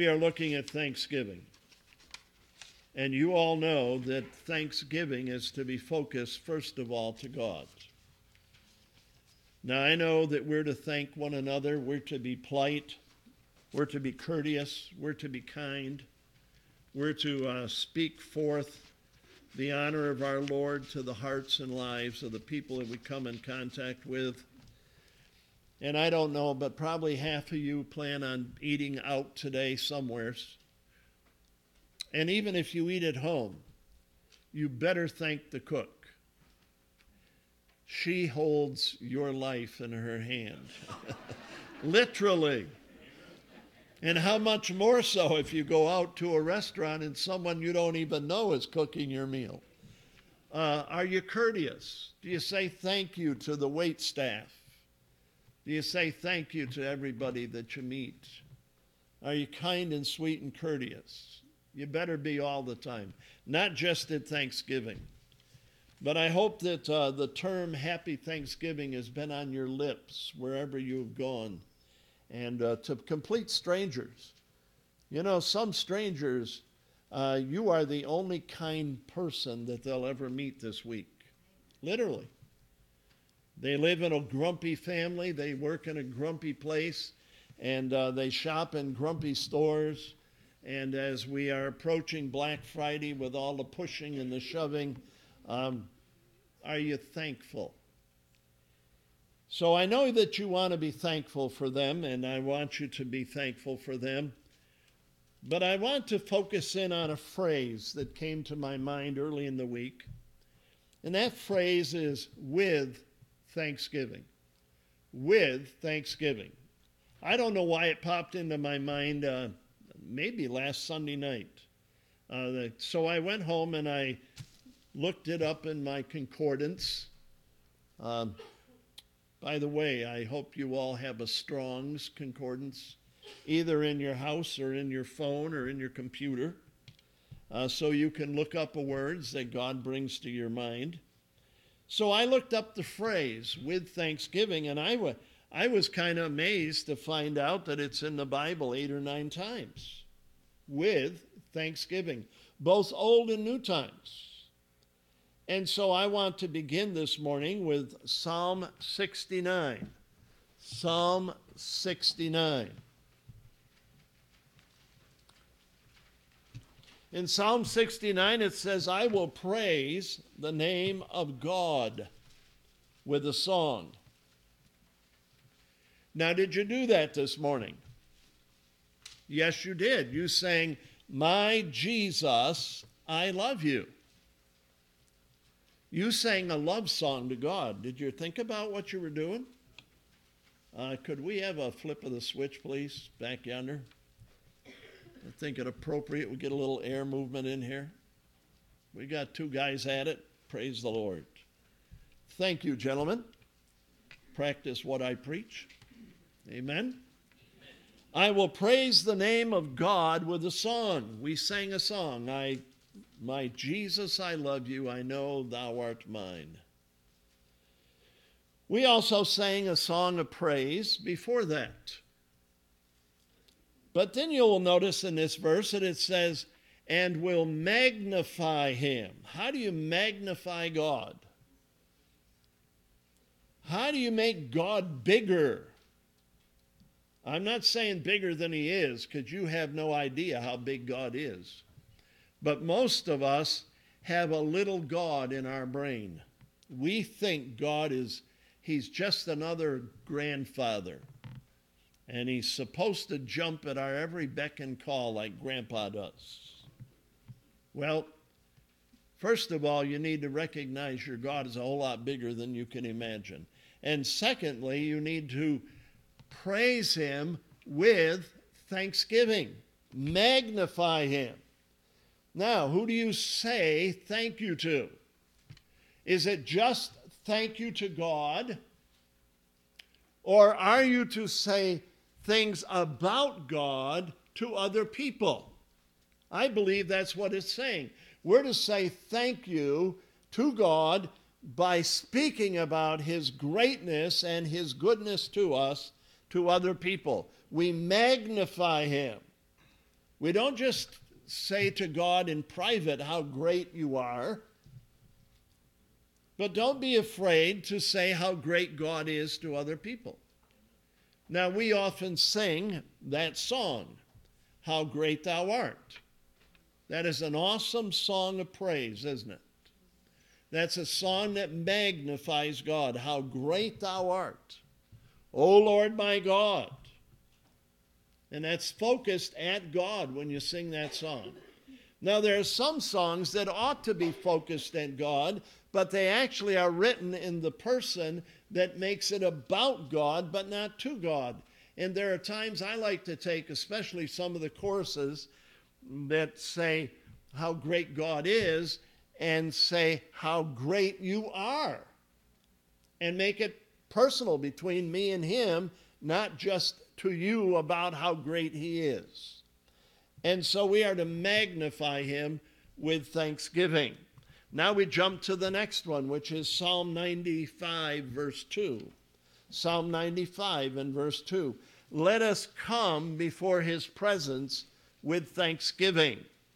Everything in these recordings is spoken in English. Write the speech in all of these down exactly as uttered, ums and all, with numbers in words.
We are looking at Thanksgiving. And you all know that Thanksgiving is to be focused, first of all, to God. Now, I know that we're to thank one another. We're to be polite. We're to be courteous. We're to be kind. We're to uh, speak forth the honor of our Lord to the hearts and lives of the people that we come in contact with. And I don't know, but probably half of you plan on eating out today somewheres. And even if you eat at home, you better thank the cook. She holds your life in her hand. Literally. And how much more so if you go out to a restaurant and someone you don't even know is cooking your meal. Uh, are you courteous? Do you say thank you to the wait staff? Do you say thank you to everybody that you meet? Are you kind and sweet and courteous? You better be all the time, not just at Thanksgiving. But I hope that uh, the term Happy Thanksgiving has been on your lips wherever you've gone. And uh, to complete strangers. You know, some strangers, uh, you are the only kind person that they'll ever meet this week. Literally. They live in a grumpy family. They work in a grumpy place. And uh, they shop in grumpy stores. And as we are approaching Black Friday with all the pushing and the shoving, um, are you thankful? So I know that you want to be thankful for them, and I want you to be thankful for them. But I want to focus in on a phrase that came to my mind early in the week. And that phrase is with Thanksgiving. With Thanksgiving. I don't know why it popped into my mind uh, maybe last Sunday night. Uh, the, so I went home and I looked it up in my concordance. Um, by the way, I hope you all have a Strong's concordance, either in your house or in your phone or in your computer, uh, so you can look up the words that God brings to your mind. So I looked up the phrase, with Thanksgiving, and I, w- I was kind of amazed to find out that it's in the Bible eight or nine times. With Thanksgiving, both Old and New times. And so I want to begin this morning with Psalm sixty-nine. Psalm sixty-nine. In Psalm sixty-nine it says, I will praise the name of God with a song. Now, did you do that this morning? Yes, you did. You sang, My Jesus, I love you. You sang a love song to God. Did you think about what you were doing? Uh, could we have a flip of the switch, please, back yonder? I think it appropriate we get a little air movement in here. We got two guys at it. Praise the Lord. Thank you, gentlemen. Practice what I preach. Amen. I will praise the name of God with a song. We sang a song. I My Jesus, I love you, I know thou art mine. We also sang a song of praise before that. But then you will notice in this verse that it says, and will magnify him. How do you magnify God? How do you make God bigger? I'm not saying bigger than he is, because you have no idea how big God is. But most of us have a little God in our brain. We think God is, he's just another grandfather. And he's supposed to jump at our every beck and call like Grandpa does. Well, first of all, you need to recognize your God is a whole lot bigger than you can imagine. And secondly, you need to praise him with thanksgiving. Magnify him. Now, who do you say thank you to? Is it just thank you to God? Or are you to say things about God to other people? I believe that's what it's saying. We're to say thank you to God by speaking about his greatness and his goodness to us to other people. We magnify him. We don't just say to God in private how great you are, but don't be afraid to say how great God is to other people. Now, we often sing that song, How Great Thou Art. That is an awesome song of praise, isn't it? That's a song that magnifies God. How great thou art, O Lord my God. And that's focused at God when you sing that song. Now, there are some songs that ought to be focused at God, but they actually are written in the person that makes it about God, but not to God. And there are times I like to take, especially some of the choruses that say how great God is, and say how great you are, and make it personal between me and him, not just to you about how great he is. And so we are to magnify him with thanksgiving. Now we jump to the next one, which is Psalm ninety-five, verse two. Psalm ninety-five and verse two. Let us come before his presence with thanksgiving.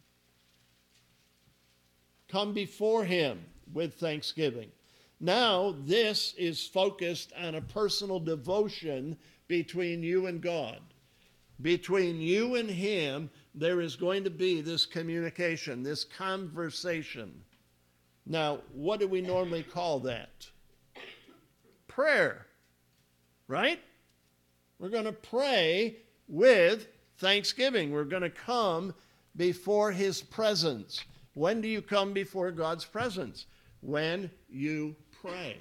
Come before him with thanksgiving. Now, this is focused on a personal devotion between you and God. Between you and him, there is going to be this communication, this conversation. Now, what do we normally call that? Prayer, right? We're going to pray with thanksgiving. We're going to come before his presence. When do you come before God's presence? When you pray.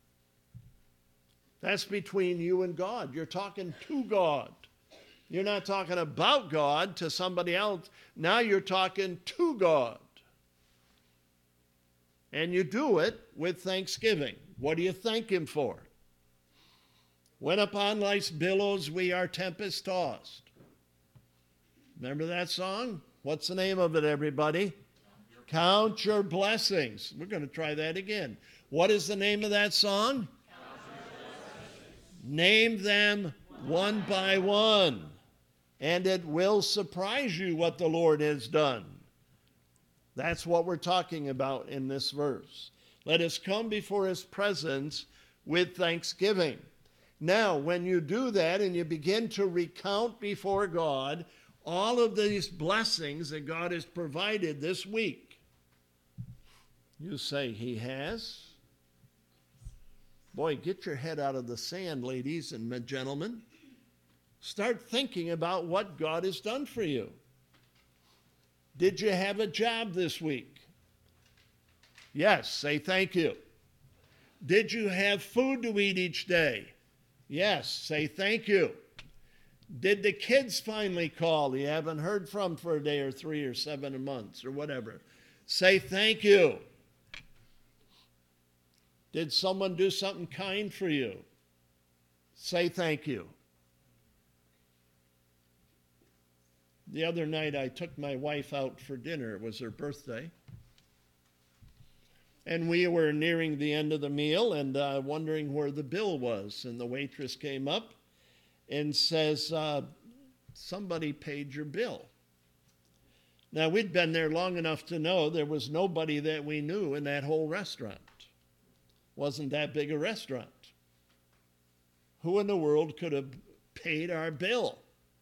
That's between you and God. You're talking to God. You're not talking about God to somebody else. Now you're talking to God. And you do it with thanksgiving. What do you thank him for? When upon life's billows we are tempest tossed. Remember that song? What's the name of it, everybody? Count your blessings. We're going to try that again. What is the name of that song? Name them one by one, and it will surprise you what the Lord has done. That's what we're talking about in this verse. Let us come before his presence with thanksgiving. Now, when you do that and you begin to recount before God all of these blessings that God has provided this week, you say, he has? Boy, get your head out of the sand, ladies and gentlemen. Start thinking about what God has done for you. Did you have a job this week? Yes, say thank you. Did you have food to eat each day? Yes, say thank you. Did the kids finally call you haven't heard from for a day or three or seven months or whatever? Say thank you. Did someone do something kind for you? Say thank you. The other night I took my wife out for dinner. It was her birthday. And we were nearing the end of the meal and uh, wondering where the bill was. And the waitress came up and says, uh, somebody paid your bill. Now, we'd been there long enough to know there was nobody that we knew in that whole restaurant. Wasn't that big a restaurant. Who in the world could have paid our bill?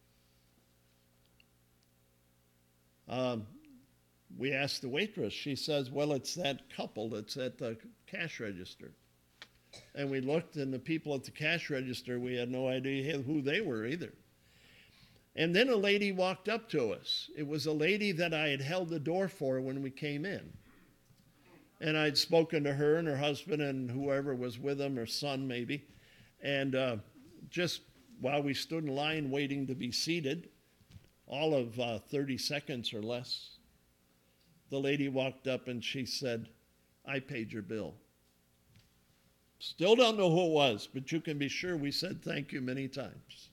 Um, we asked the waitress. She says, well, it's that couple that's at the cash register. And we looked, and the people at the cash register, we had no idea who they were either. And then a lady walked up to us. It was a lady that I had held the door for when we came in. And I'd spoken to her and her husband and whoever was with them, her son maybe. And uh, just while we stood in line waiting to be seated, all of uh, thirty seconds or less, the lady walked up and she said, I paid your bill. Still don't know who it was, but you can be sure we said thank you many times.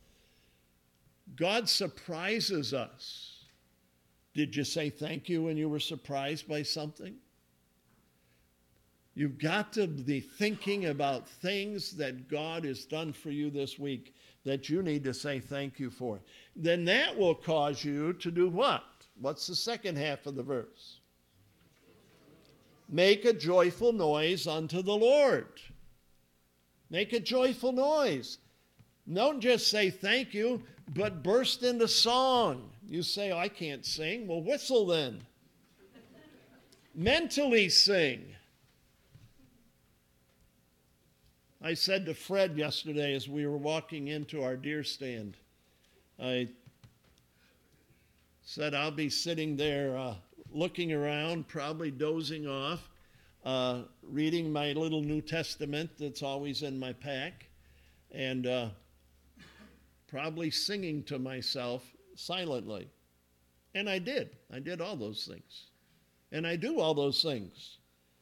God surprises us. Did you say thank you when you were surprised by something? You've got to be thinking about things that God has done for you this week that you need to say thank you for. Then that will cause you to do what? What's the second half of the verse? Make a joyful noise unto the Lord. Make a joyful noise. Don't just say thank you, but burst into song. You say, oh, I can't sing. Well, whistle then. Mentally sing. I said to Fred yesterday as we were walking into our deer stand, I said I'll be sitting there uh, looking around, probably dozing off, uh, reading my little New Testament that's always in my pack, and uh, probably singing to myself silently. And I did. I did all those things. And I do all those things.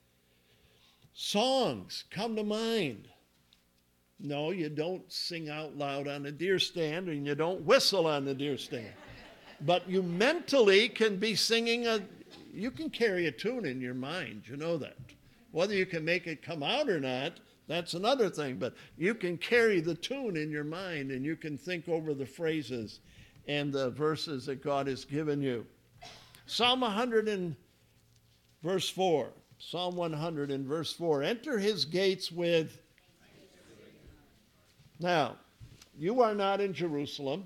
Songs come to mind. No, you don't sing out loud on a deer stand, and you don't whistle on the deer stand. But you mentally can be singing a, you can carry a tune in your mind, you know that. Whether you can make it come out or not, that's another thing. But you can carry the tune in your mind, and you can think over the phrases and the verses that God has given you. Psalm one hundred and verse four. Psalm one hundred and verse four. Enter his gates with... Now, you are not in Jerusalem.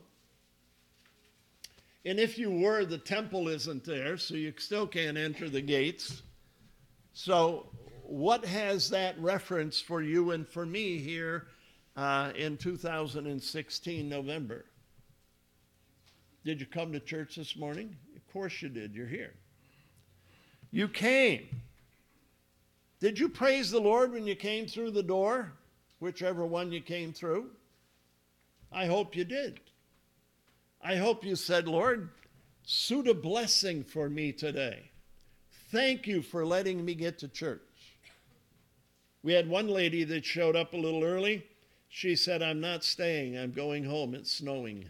And if you were, the temple isn't there, so you still can't enter the gates. So what has that reference for you and for me here uh, in two thousand sixteen, November? Did you come to church this morning? Of course you did. You're here. You came. Did you praise the Lord when you came through the door? Whichever one you came through? I hope you did. I hope you said, Lord, suit a blessing for me today. Thank you for letting me get to church. We had one lady that showed up a little early. She said, I'm not staying. I'm going home. It's snowing.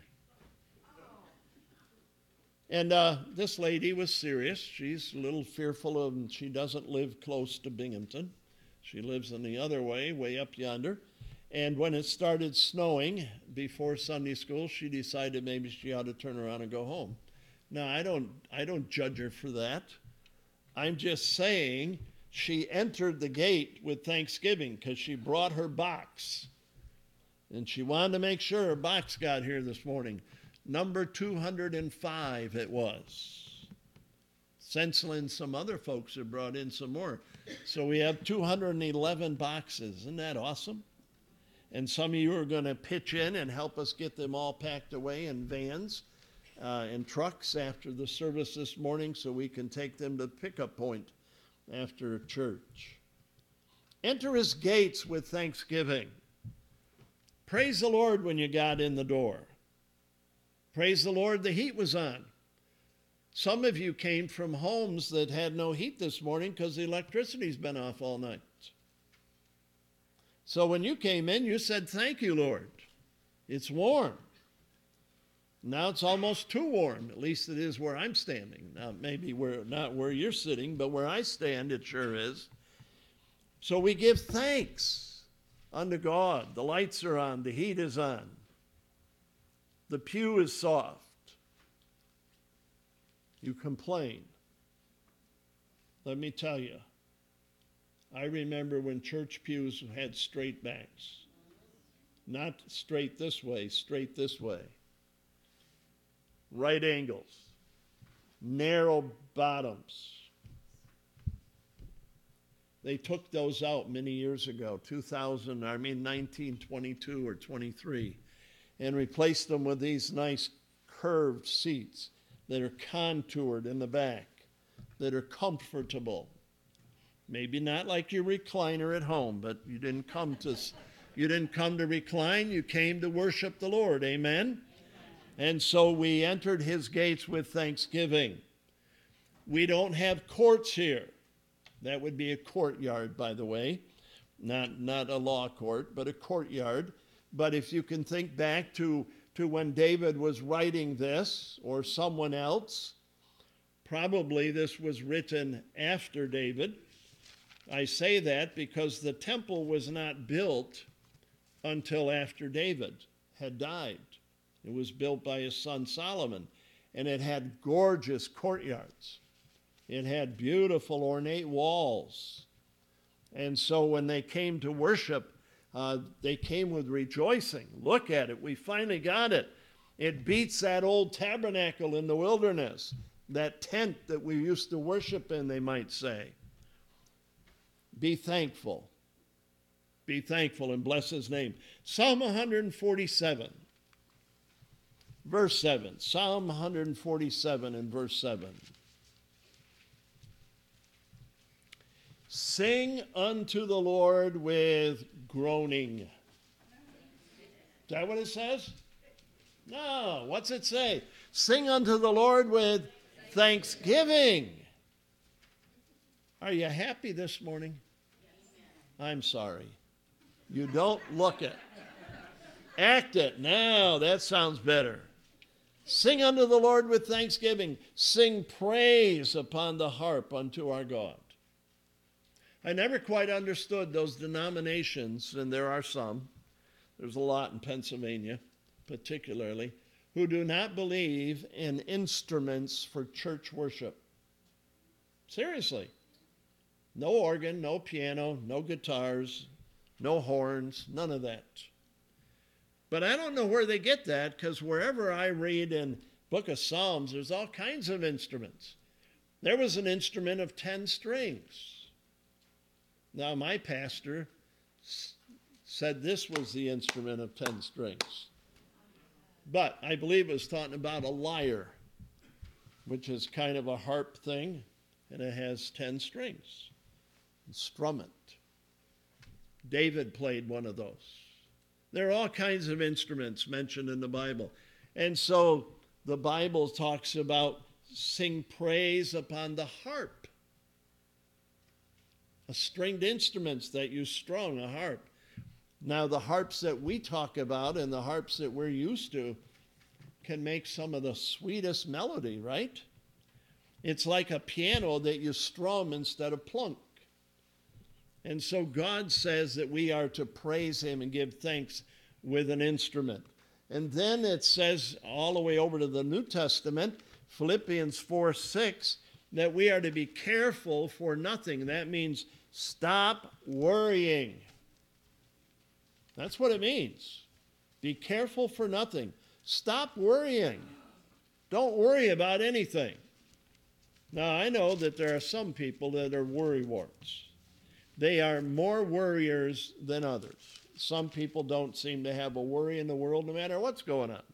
And uh, this lady was serious. She's a little fearful of, she doesn't live close to Binghamton. She lives in the other way, way up yonder. And when it started snowing before Sunday school, she decided maybe she ought to turn around and go home. Now, I don't, I don't judge her for that. I'm just saying she entered the gate with thanksgiving because she brought her box. And she wanted to make sure her box got here this morning. Number two hundred five it was. Sensel and some other folks have brought in some more. So we have two hundred eleven boxes. Isn't that awesome? And some of you are going to pitch in and help us get them all packed away in vans uh, and trucks after the service this morning so we can take them to the pickup point after church. Enter his gates with thanksgiving. Praise the Lord when you got in the door. Praise the Lord, the heat was on. Some of you came from homes that had no heat this morning because the electricity's been off all night. So when you came in, you said, thank you, Lord. It's warm. Now it's almost too warm. At least it is where I'm standing. Now, maybe where, not where you're sitting, but where I stand, it sure is. So we give thanks unto God. The lights are on. The heat is on. The pew is soft. You complain. Let me tell you, I remember when church pews had straight backs. Not straight this way, straight this way. Right angles. Narrow bottoms. They took those out many years ago, two thousand, I mean nineteen twenty-two or twenty-three, and replaced them with these nice curved seats that are contoured in the back, that are comfortable. Maybe not like your recliner at home, but you didn't come to you didn't come to recline, you came to worship the Lord. Amen? And so we entered his gates with thanksgiving. We don't have courts here. That would be a courtyard, by the way. Not, not a law court, but a courtyard. But if you can think back to, to when David was writing this, or someone else, probably this was written after David. I say that because the temple was not built until after David had died. It was built by his son Solomon, and it had gorgeous courtyards. It had beautiful ornate walls. And so when they came to worship, uh, they came with rejoicing. Look at it, we finally got it. It beats that old tabernacle in the wilderness, that tent that we used to worship in, they might say. Be thankful. Be thankful and bless his name. Psalm one forty-seven, verse seven. Psalm one forty-seven and verse seven. Sing unto the Lord with groaning. Is that what it says? No. What's it say? Sing unto the Lord with thanksgiving. Are you happy this morning? I'm sorry. You don't look it. Act it. Now, that sounds better. Sing unto the Lord with thanksgiving. Sing praise upon the harp unto our God. I never quite understood those denominations, and there are some, there's a lot in Pennsylvania particularly, who do not believe in instruments for church worship. Seriously. No organ, no piano, no guitars, no horns, none of that. But I don't know where they get that, because wherever I read in Book of Psalms, there's all kinds of instruments. There was an instrument of ten strings. Now, my pastor s- said this was the instrument of ten strings. But I believe it was talking about a lyre, which is kind of a harp thing, and it has ten strings. Strum it. David played one of those. There are all kinds of instruments mentioned in the Bible. And so the Bible talks about sing praise upon the harp. A stringed instruments that you strung, a harp. Now the harps that we talk about and the harps that we're used to can make some of the sweetest melody, right? It's like a piano that you strum instead of plunk. And so God says that we are to praise him and give thanks with an instrument. And then it says all the way over to the New Testament, Philippians four six, that we are to be careful for nothing. That means stop worrying. That's what it means. Be careful for nothing. Stop worrying. Don't worry about anything. Now, I know that there are some people that are worrywarts. They are more worriers than others. Some people don't seem to have a worry in the world no matter what's going on.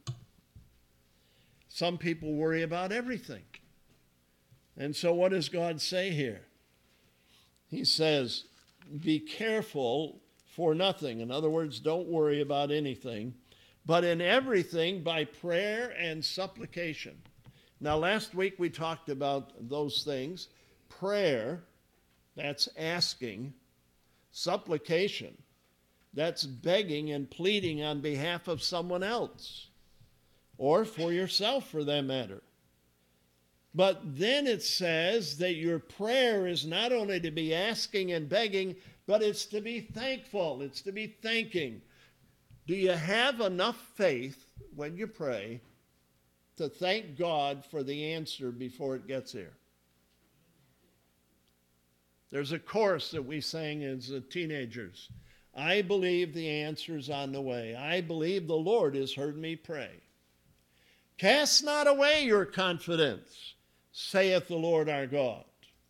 Some people worry about everything. And so what does God say here? He says, be careful for nothing. In other words, don't worry about anything, but in everything by prayer and supplication. Now, last week we talked about those things. Prayer, that's asking. Supplication, that's begging and pleading on behalf of someone else, or for yourself for that matter. But then it says that your prayer is not only to be asking and begging, but it's to be thankful. It's to be thanking. Do you have enough faith when you pray to thank God for the answer before it gets here? There's a chorus that we sang as teenagers. I believe the answer's on the way. I believe the Lord has heard me pray. Cast not away your confidence, saith the Lord our God.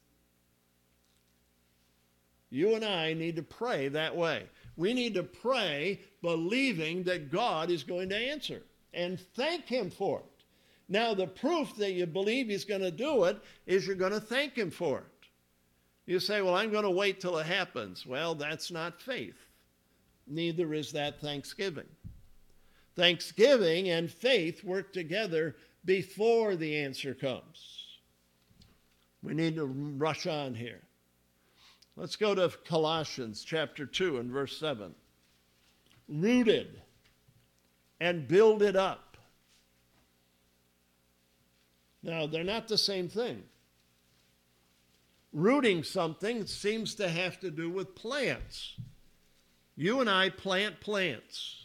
You and I need to pray that way. We need to pray believing that God is going to answer and thank him for it. Now, the proof that you believe he's going to do it is you're going to thank him for it. You say, well, I'm going to wait till it happens. Well, that's not faith. Neither is that thanksgiving. Thanksgiving and faith work together before the answer comes. We need to rush on here. Let's go to Colossians chapter two and verse seven. Rooted and builded up. Now, they're not the same thing. Rooting something seems to have to do with plants. You and I plant plants.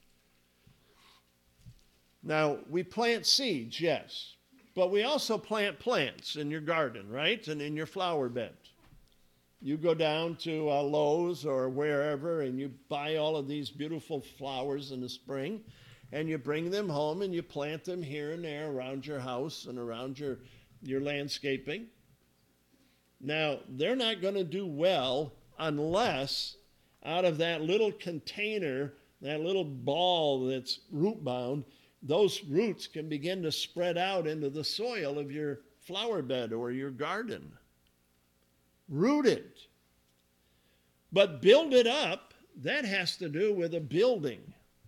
Now, we plant seeds, yes, but we also plant plants in your garden, right? And in your flower bed. You go down to uh, Lowe's or wherever and you buy all of these beautiful flowers in the spring and you bring them home and you plant them here and there around your house and around your, your landscaping. Now, they're not going to do well unless out of that little container, that little ball that's root bound, those roots can begin to spread out into the soil of your flower bed or your garden. Root it. But build it up, that has to do with a building.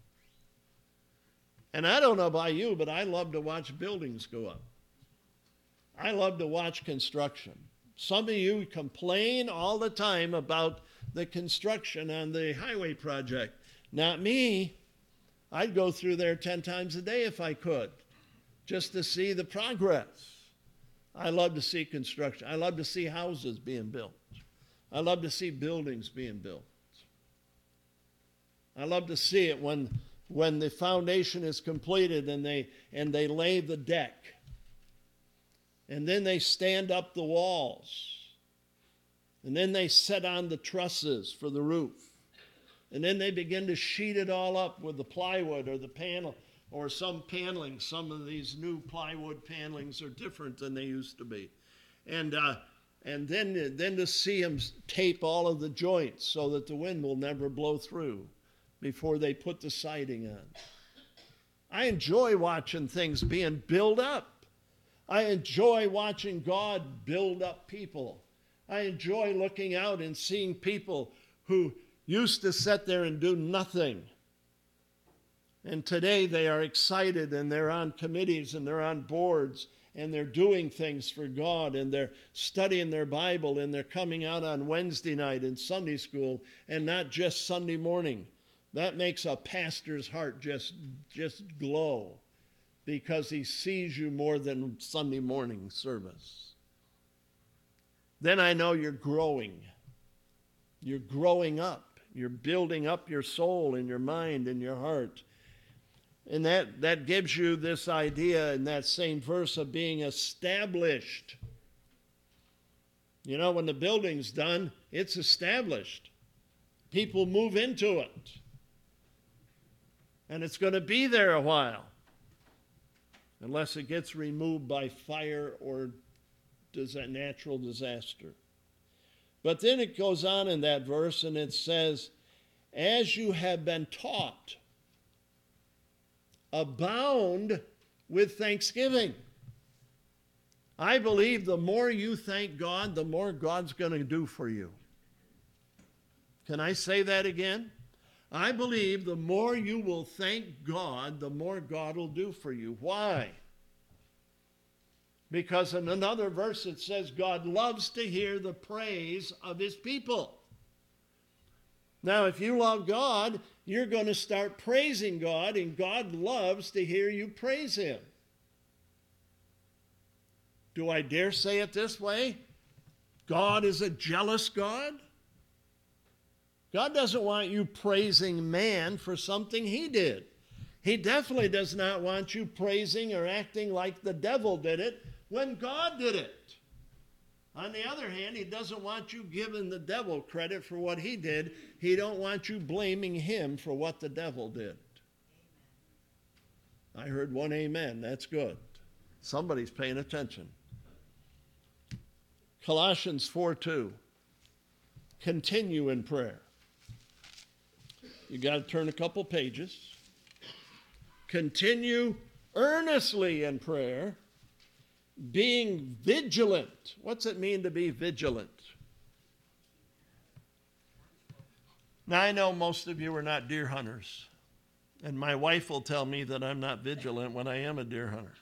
And I don't know about you, but I love to watch buildings go up. I love to watch construction. Some of you complain all the time about the construction on the highway project. Not me. I'd go through there ten times a day if I could, just to see the progress. I love to see construction. I love to see houses being built. I love to see buildings being built. I love to see it when, when the foundation is completed and they, and they lay the deck. And then they stand up the walls. And then they set on the trusses for the roof. And then they begin to sheet it all up with the plywood or the panel or some paneling. Some of these new plywood panelings are different than they used to be. And uh, and then, then to see them tape all of the joints so that the wind will never blow through before they put the siding on. I enjoy watching things being built up. I enjoy watching God build up people. I enjoy looking out and seeing people who used to sit there and do nothing. And today they are excited and they're on committees and they're on boards and they're doing things for God and they're studying their Bible and they're coming out on Wednesday night in Sunday school and not just Sunday morning. That makes a pastor's heart just, just glow because he sees you more than Sunday morning service. Then I know you're growing. You're growing up. You're building up your soul and your mind and your heart. And that, that gives you this idea in that same verse of being established. You know, when the building's done, it's established. People move into it. And it's going to be there a while. Unless it gets removed by fire or does a natural disaster. But then it goes on in that verse and it says, as you have been taught, abound with thanksgiving. I believe the more you thank God, the more God's going to do for you. Can I say that again? I believe the more you will thank God, the more God will do for you. Why? Because in another verse it says God loves to hear the praise of his people. Now, if you love God, you're going to start praising God, and God loves to hear you praise him. Do I dare say it this way? God is a jealous God? God doesn't want you praising man for something he did. He definitely does not want you praising or acting like the devil did it when God did it. On the other hand, he doesn't want you giving the devil credit for what he did. He don't want you blaming him for what the devil did. I heard one amen. That's good. Somebody's paying attention. Colossians four two. Continue in prayer. You got to turn a couple pages. Continue earnestly in prayer, being vigilant. What's it mean to be vigilant? Now, I know most of you are not deer hunters, and my wife will tell me that I'm not vigilant when I am a deer hunter.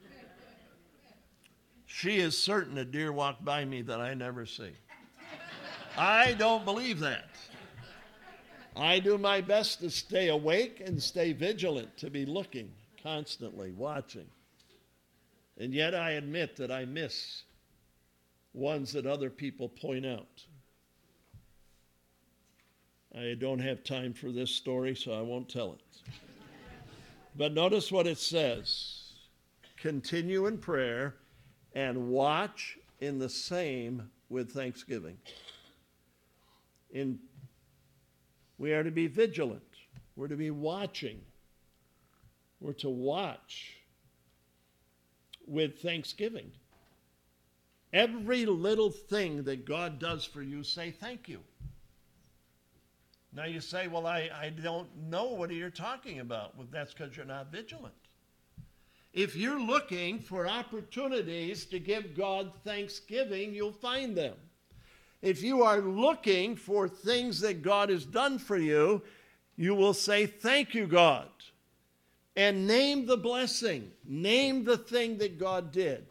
She is certain a deer walked by me that I never see. I don't believe that. I do my best to stay awake and stay vigilant, to be looking constantly, watching. And yet I admit that I miss ones that other people point out. I don't have time for this story, so I won't tell it. But notice what it says. Continue in prayer and watch in the same with thanksgiving. In, we are to be vigilant. We're to be watching. We're to watch with thanksgiving. Every little thing that God does for you, say thank you. Now you say, well, I, I don't know what you're talking about. Well, that's because you're not vigilant. If you're looking for opportunities to give God thanksgiving, you'll find them. If you are looking for things that God has done for you, you will say, thank you, God. And name the blessing. Name the thing that God did.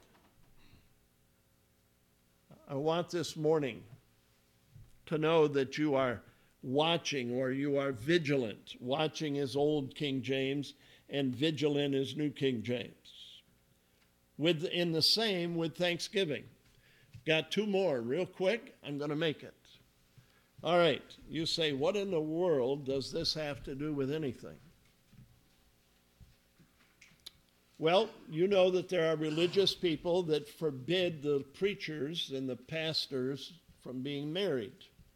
I want this morning to know that you are watching, or you are vigilant. Watching is Old King James, and vigilant is New King James. With, in the same with thanksgiving. Got two more real quick. I'm going to make it. All right. You say, what in the world does this have to do with anything? Well, you know that there are religious people that forbid the preachers and the pastors from being married.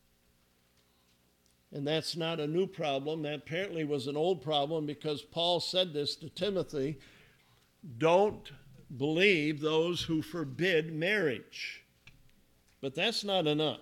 And that's not a new problem. That apparently was an old problem, because Paul said this to Timothy: don't believe those who forbid marriage. But that's not enough.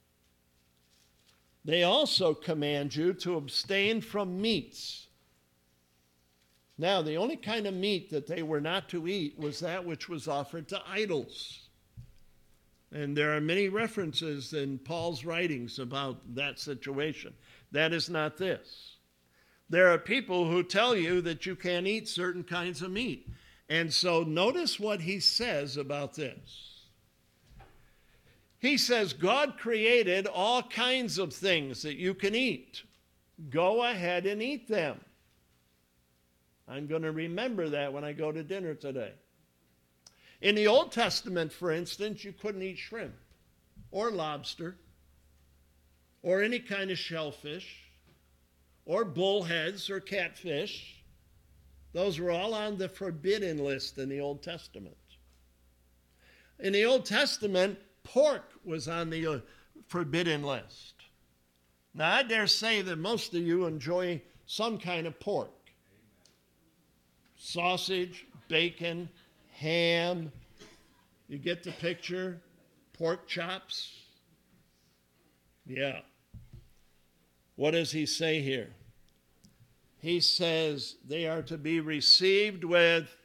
They also command you to abstain from meats. Now, the only kind of meat that they were not to eat was that which was offered to idols. And there are many references in Paul's writings about that situation. That is not this. There are people who tell you that you can't eat certain kinds of meat. And so notice what he says about this. He says, God created all kinds of things that you can eat. Go ahead and eat them. I'm going to remember that when I go to dinner today. In the Old Testament, for instance, you couldn't eat shrimp or lobster or any kind of shellfish or bullheads or catfish. Those were all on the forbidden list in the Old Testament. In the Old Testament, pork was on the uh, forbidden list. Now, I dare say that most of you enjoy some kind of pork. Sausage, bacon, ham. You get the picture? Pork chops. Yeah. What does he say here? He says they are to be received with,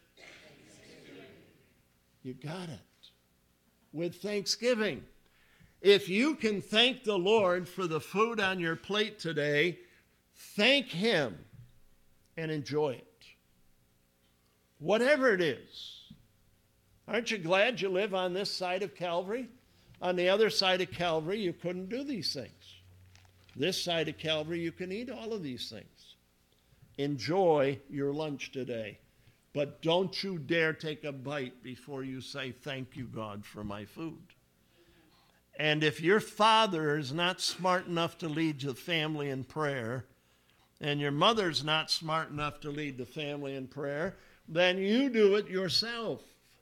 you got it, with thanksgiving. If you can thank the Lord for the food on your plate today, thank him and enjoy it. Whatever it is. Aren't you glad you live on this side of Calvary? On the other side of Calvary, you couldn't do these things. This side of Calvary, you can eat all of these things. Enjoy your lunch today. But don't you dare take a bite before you say, thank you, God, for my food. And if your father is not smart enough to lead the family in prayer, and your mother's not smart enough to lead the family in prayer, then you do it yourself.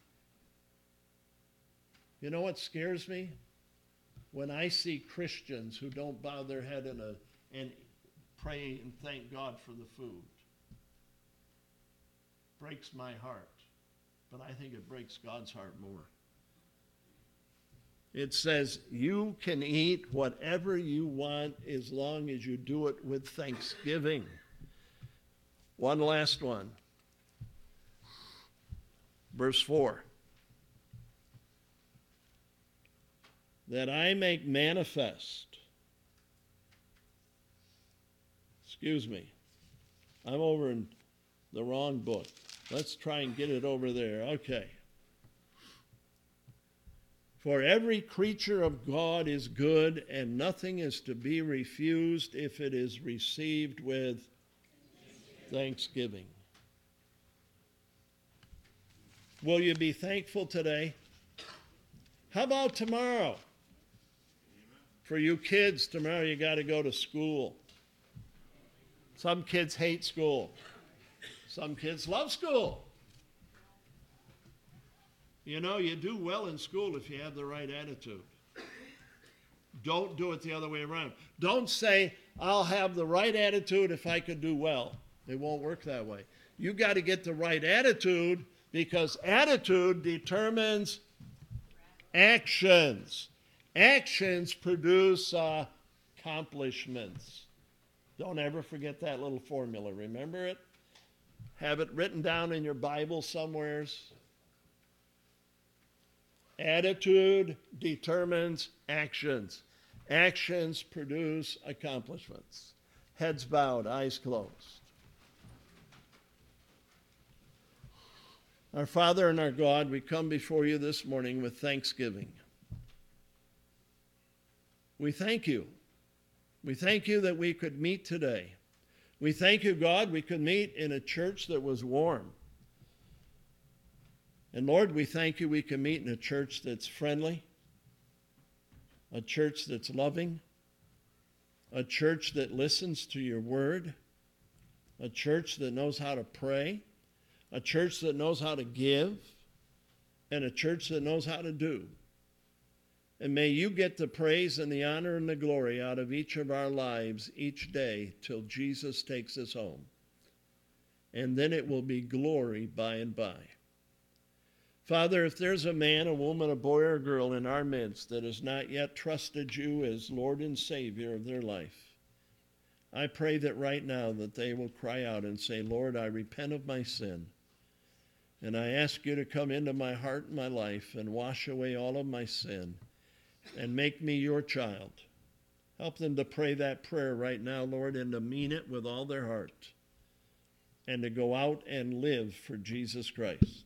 You know what scares me? When I see Christians who don't bow their head in a, and pray and thank God for the food. Breaks my heart. But I think it breaks God's heart more. It says you can eat whatever you want as long as you do it with thanksgiving. One last one. Verse four. That I make manifest. Excuse me. I'm over in the wrong book. Let's try and get it over there. Okay. For every creature of God is good, and nothing is to be refused if it is received with thanksgiving. Will you be thankful today? How about tomorrow? For you kids, tomorrow you got to go to school. Some kids hate school. Some kids love school. You know, you do well in school if you have the right attitude. Don't do it the other way around. Don't say, I'll have the right attitude if I could do well. It won't work that way. You got to get the right attitude, because attitude determines actions. Actions produce uh, accomplishments. Don't ever forget that little formula. Remember it? Have it written down in your Bible somewheres. Attitude determines actions. Actions produce accomplishments. Heads bowed, eyes closed. Our Father and our God, we come before you this morning with thanksgiving. We thank you. We thank you that we could meet today. We thank you, God, we could meet in a church that was warm. And Lord, we thank you we can meet in a church that's friendly, a church that's loving, a church that listens to your word, a church that knows how to pray, a church that knows how to give, and a church that knows how to do. And may you get the praise and the honor and the glory out of each of our lives each day till Jesus takes us home. And then it will be glory by and by. Father, if there's a man, a woman, a boy, or a girl in our midst that has not yet trusted you as Lord and Savior of their life, I pray that right now that they will cry out and say, Lord, I repent of my sin, and I ask you to come into my heart and my life and wash away all of my sin and make me your child. Help them to pray that prayer right now, Lord, and to mean it with all their heart, and to go out and live for Jesus Christ.